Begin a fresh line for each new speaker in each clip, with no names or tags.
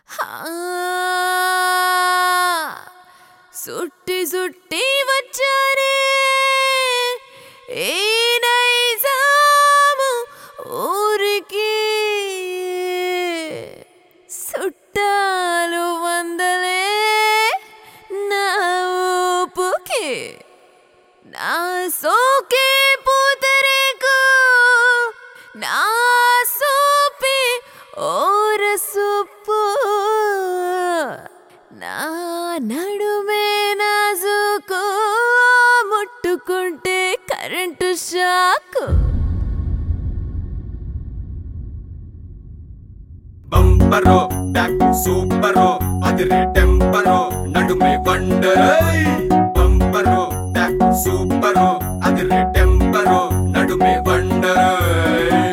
సుట్టి సుట్టి వచ్చారే ఏ నైజాము ఊరికి సుట్టాలు వందలే నా ఊపుకి నా సోకే పూతరేకు నా సోపి ఓర సొప్పు నా నడుమే నాజుకు ముట్టుకుంటే కరెంటు షాకు
బంపరో ట్యాక్ సూపరో అదిరే టెంపరో నడుమే వండరై బంపరో ట్యాక్ సూపరో అదిరే టెంపరో నడుమే వండరై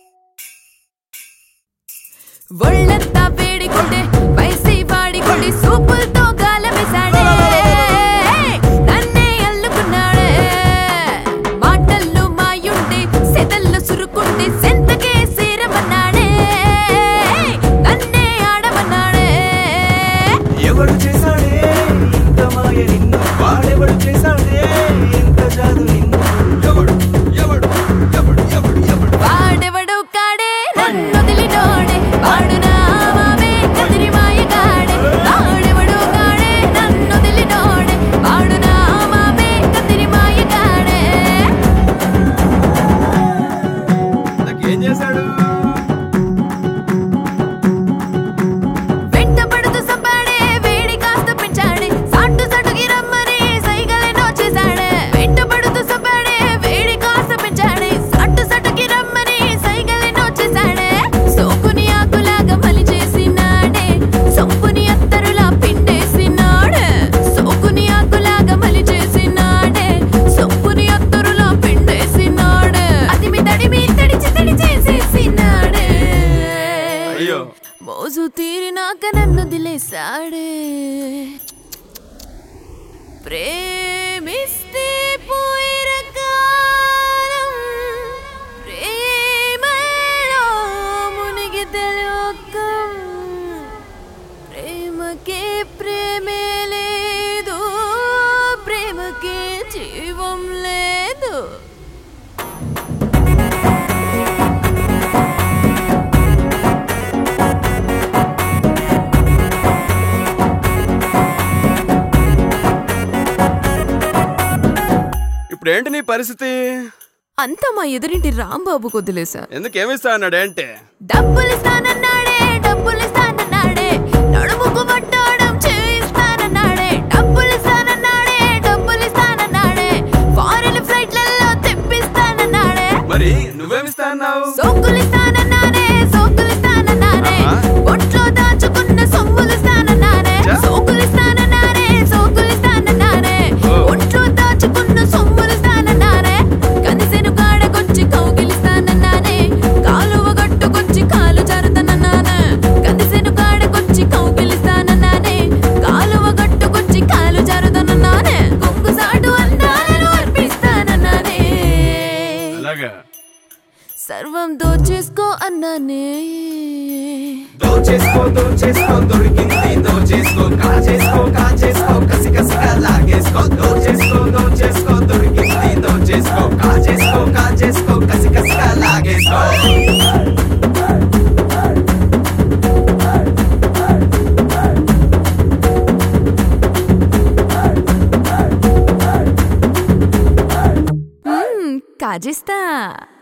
ఒళ్ళంతా వేడికొండే వయసి వాడికొండి సూపులతో గాలమేశాడే నన్నే అల్లుకున్నాడే మాటల్లో మాయుండే సెదల్లో సురుకుండే సెంతకే సేరమన్నాడే నన్నే ఆడమన్నాడే
ఎవడు చేశాడే ఇంత మాయ నిన్ను వాడెవడు చేశాడే ఇంత జాదు నిన్ను
ఎవడు ఎవడు ఎవడు ఎవడు ఎవడు
వాడెవడు కాడే నన్నొదిలినోడే వాడు నా మామే కదిరి మాయగాడే వాడెవడు కాడే నన్నొదిలినోడే వాడు నా మామే కదిరి మాయగాడే
నాకేం చేశాడు
వెంటపడుతూ సంపాడే వేడి కాస్త పెంచాడే సాటు సటుకి రమ్మని సైగలెన్నో చేశాడే వెంటపడుతూ సంపాడే వేడి కాస్త పెంచాడే సాటు సటుకి రమ్మని సైగలెన్నో చేశాడే సోకుని ఆకులాగా మలి చేసినాడే సొంపుని అత్తరులా పిండేసినాడే సోకుని ఆకులాగా మలి చేసినాడే సొంపుని అత్తరులా పిండేసినాడే అదిమి తడిమి తడిచేసేసినాడే
అయ్యో
మోజు తీరినాక నన్ను దిలేసాడే ప్రేమిస్తే పోయిన కాలం ప్రేమలో మునిగితే లోకం ప్రేమకే ప్రేమే లేదు ప్రేమకే జీవం లేదు
ఇప్పుడు ఏంటి నీ పరిస్థితి
అంతా మా ఎదురింటి రాంబాబుకు వదిలేసా
ఎందుకు ఏమిస్తా అన్నాడు ఏంటి
డబ్బులిస్తానన్నాడే డబ్బులిస్తానన్నాడే నడుముకు పట్టడం చేయిస్తానన్నాడే డబ్బులిస్తానన్నాడే డబ్బులిస్తానన్నాడే ఫారెన్ ఫ్లైట్లలో తెప్పిస్తానన్నాడే
మరి నువ్వేమిస్తా అన్నావు
సోకులిస్తానన్నాడే సోకులిస్తానన్నాడే ఒంట్లో దాచుకున్న సొమ్ములిస్తానన్నాడే సోకులిస్తానన్నాడే సోకులిస్తానన్నాడే ఒంట్లో దాచుకున్న సొమ్ములిస్తానన్నాడే కనిసెను కాడకొచ్చి కౌగిలిస్తానన్నాడే కాలువ గట్టుకొచ్చి కాలు జారుతానన్నానే కనిసెను కాడకొచ్చి కౌగిలిస్తానన్నాడే కాలువ గట్టుకొచ్చి కాలు జారుతానన్నానే కొంగు సాటు అందాలను అర్పిస్తానన్నానే
అలాగా
సర్వం దోచేసుకో అన్నానే
దోచేసుకో దోచేసుకో దొరికింది దోచేసుకో కాచేసుకో కసి కసిగా లాగేసుకో దోచేసుకో దోచేసుకో దొరికింది దోచేసుకో కాచేసుకో కసి కసిగా లాగేసుకో
కాజేస్తా